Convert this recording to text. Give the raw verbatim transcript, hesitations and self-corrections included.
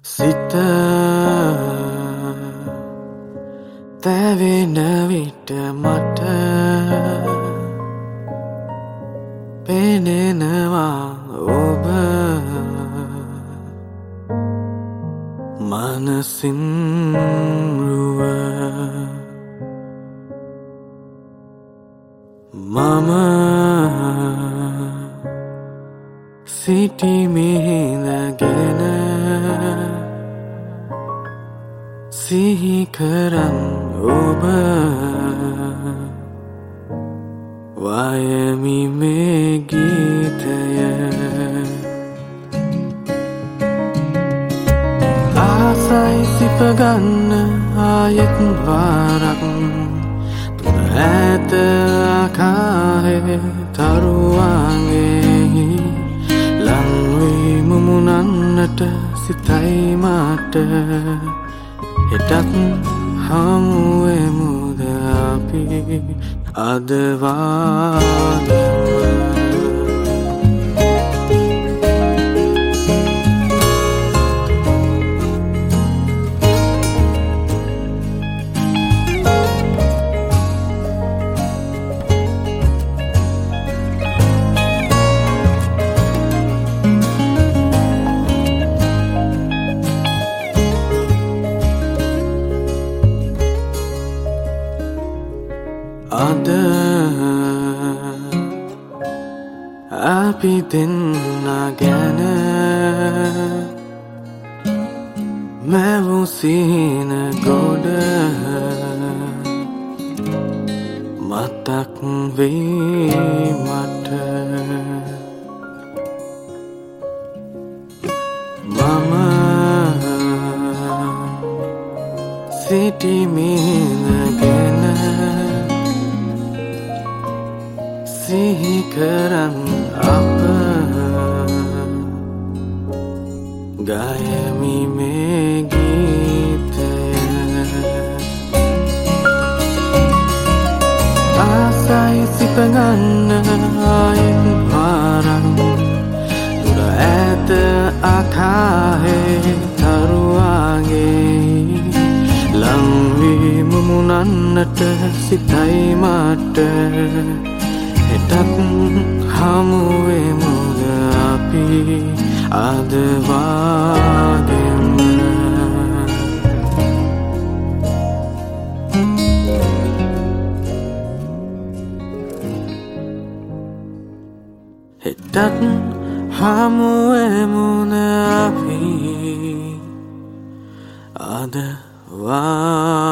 Sita තැවෙන විට මට පෙනෙනවා ඔබ මනසින් රුව මම සිටිමිහිඳගෙන සිහි කරන් ඔබ වයමි මේ ගීතය ආසයි සිපගන්න ආයෙත් වාරක් තුර ඇත ආකාරේ තරුවන්ගේ ලංවී මුමුණන්නට සිතයි මට හෙටත් හමුවෙමුද අපි අද වාගෙම අද අපි දෙන්න ගැන මැවූ සිහින ගොඩ මතක් වේ මට මම සිටිමිහිඳගෙන සිහි කරන් අප ගයමි මේ ගීතය ආසයි සිපගන්න ආයෙත් වාරක් දුර ඇත ආකාරේ තරුවන්ගේ ලංවී මුමුණන්නට සිතයි මට හෙටත් හමුවෙමුද අපි අද වාගෙම හෙටත් හමුවෙමුද අපි අද වා